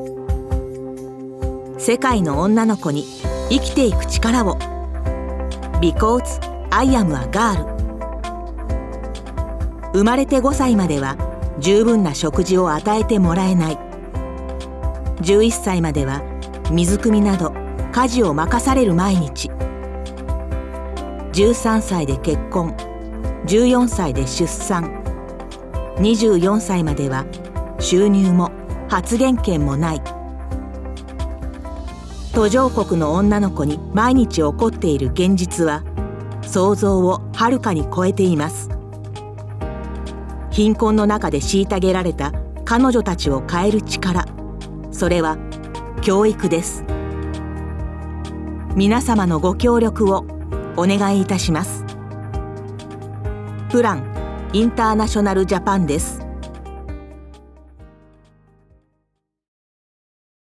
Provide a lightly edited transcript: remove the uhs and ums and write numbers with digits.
世界の女の子に生きていく力を。 Because I am a girl。 生まれて5歳までは十分な食事を与えてもらえない。11歳までは水汲みなど家事を任される毎日。13歳で結婚、14歳で出産、24歳までは収入も発言権もない。途上国の女の子に毎日起こっている現実は想像をはるかに超えています。貧困の中で虐げられた彼女たちを変える力、それは教育です。皆様のご協力をお願いいたします。プランインターナショナルジャパンです。